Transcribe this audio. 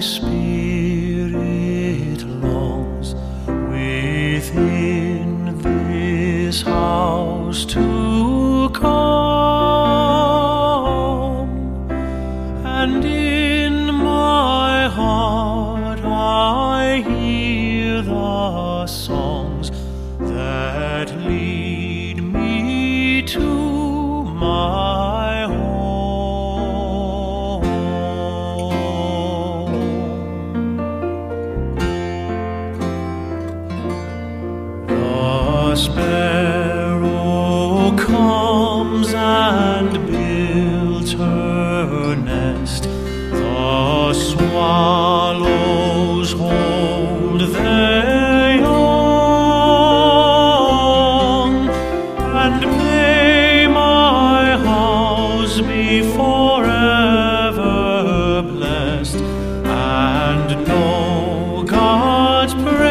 spirit longs within this house to come, and in my heart I hear the songs that lead me to my home. The sparrow comes and builds her nest, the swallows hold their young, and may my house be forever blessed, and know God's praise